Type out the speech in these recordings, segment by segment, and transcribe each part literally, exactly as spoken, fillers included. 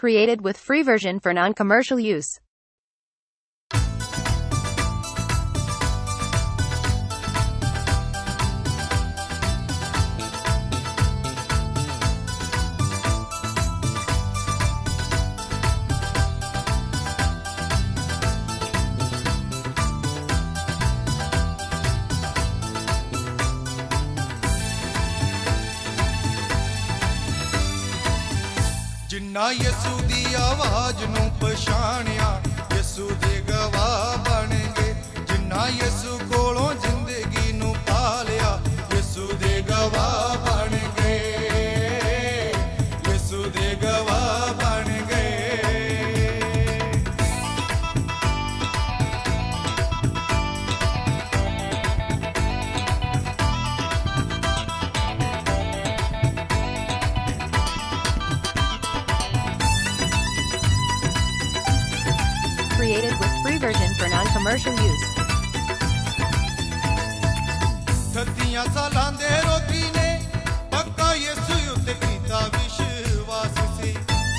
Created with free version for non-commercial use. ਜਿੰਨਾ ਯਿਸੂ ਦੀ ਆਵਾਜ਼ ਨੂੰ ਪਛਾਣਿਆ ਯਿਸੂ ਦੇ ਗਵਾਹ ਬਣ ਗਏ। ਜਿੰਨਾ ਯਿਸੂ ਕੋਲੋਂ ਜ਼ਿੰਦਗੀ ਨੂੰ ਪਾ ਲਿਆ ਯਿਸੂ ਦੇ ਗਵਾਹ ਬਣ ਗਏ। ਯਿਸੂ ਦੇ ਗਵਾਹ ਬਣ ਗਏ। Created with free version for non-commercial use. ਸੱਤੀਆਂ ਸਾਲਾਂ ਦੇ ਰੋਗੀ ਨੇ ਪੱਕਾ ਯਿਸੂ ਉੱਤੇ ਕੀਤਾ ਵਿਸ਼ਵਾਸ ਸੀ।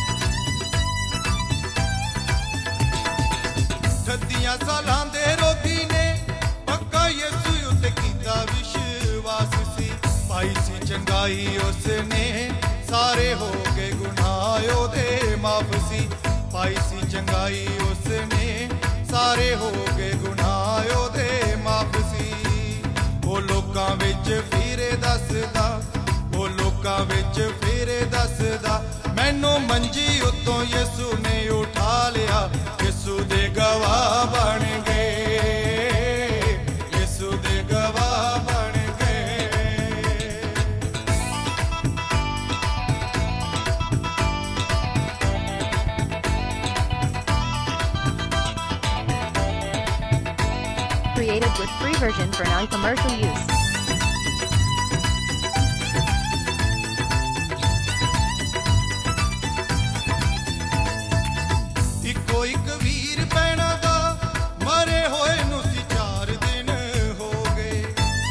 ਸੱਤੀਆਂ ਸਾਲਾਂ ਦੇ ਰੋਗੀ ਨੇ ਪੱਕਾ ਯਿਸੂ ਉੱਤੇ ਕੀਤਾ ਵਿਸ਼ਵਾਸ ਸੀ। ਪਾਈ ਸੀ ਚੰਗਾਈ ਉਸਨੇ ਸਾਰੇ ਹੋ ਗਏ ਗੁਨਾਹ ਉਹਦੇ ਮਾਫ ਸੀ। ਪਾਈ ਸੀ ਚੰਗਾਈ ਉਸਨੇ ਸਾਰੇ ਹੋ ਗਏ ਗੁਨਾਹ ਉਹਦੇ ਮਾਫ ਸੀ। ਉਹ ਲੋਕਾਂ ਵਿੱਚ ਫਿਰੇ ਦੱਸਦਾ ਉਹ ਲੋਕਾਂ ਵਿੱਚ ਫਿਰੇ ਦੱਸਦਾ ਮੈਨੂੰ ਮੰਜੀ ਉੱਤੋਂ ਯਿਸੂ ਨੇ ਉਠਾ ਲਿਆ। ਯਿਸੂ ਦੇ ਗਵਾਹ ਬਣ ਗਏ। ਯਿਸੂ ਦੇ ਗਵਾਹ ਬਣ ਗਏ। Created with free version for non-commercial use. ਇੱਕੋ ਇੱਕ ਵੀਰ ਭੈਣਾਂ ਦਾ ਮਰੇ ਹੋਏ ਨੂੰ ਸੀ ਚਾਰ ਦਿਨ ਹੋ ਗਏ।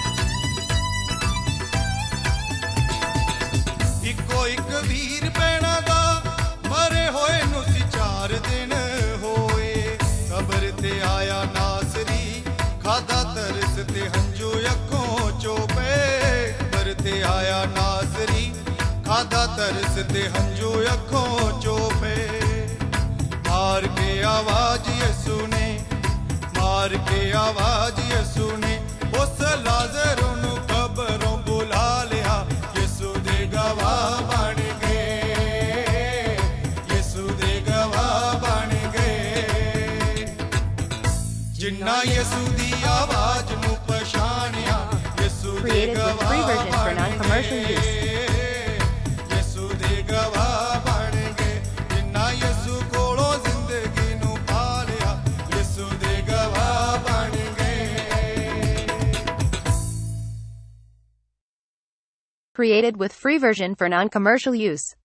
ਇੱਕੋ ਇੱਕ ਵੀਰ ਭੈਣਾਂ ਦਾ ਮਰੇ ਹੋਏ ਨੂੰ ਸੀ ਚਾਰ ਦਿਨ ਹੋਏ। ਕਬਰ ਤੇ ਆਇਆ ਨਾਸਰੀ ਖਾਦਾ ਤਰਸ ਤੇ ਹੰਝੂ ਅੱਖੋਂ ਚੋਪੇ। ਕਬਰ ਤੇ ਆਇਆ ਨਾਸਰੀ ਖਾਦਾ ਤਰਸ ਤੇ ਹੰਝੂ ਅੱਖੋਂ ਚੋਪੇ। ਮਾਰ ਕੇ ਆਵਾਜ਼ ਯਿਸੂ ਨੇ ਮਾਰ ਕੇ ਆਵਾਜ਼ ਯਿਸੂ ਨੇ ਉਸ ਲਾਜ਼ਰ ਨੂੰ ਕਬਰੋਂ ਬੁਲਾ ਲਿਆ। ਯਿਸੂ ਦੇ ਗਵਾਹ ਬਣ ਗਏ। ਯਿਸੂ ਦੇ ਗਵਾਹ ਬਣ ਗਏ। ਜਿੰਨਾ ਯਿਸੂ ਦੀ ਆਵਾਜ਼ ਨੂੰ ਪਛਾਣਿਆ ਯਿਸੂ ਦੇ Created with free ਗਵਾਹ version for ਬਣ non-commercial use. ਗਏ। ਯਿਸੂ ਦੇ ਗਵਾਹ ਬਣ ਗਏ। ਜਿੰਨਾ ਯਿਸੂ ਕੋਲੋਂ ਜ਼ਿੰਦਗੀ ਨੂੰ ਪਾ ਲਿਆ ਯਿਸੂ ਦੇ ਗਵਾਹ ਬਣ ਗਏ। Created with free version for non-commercial use.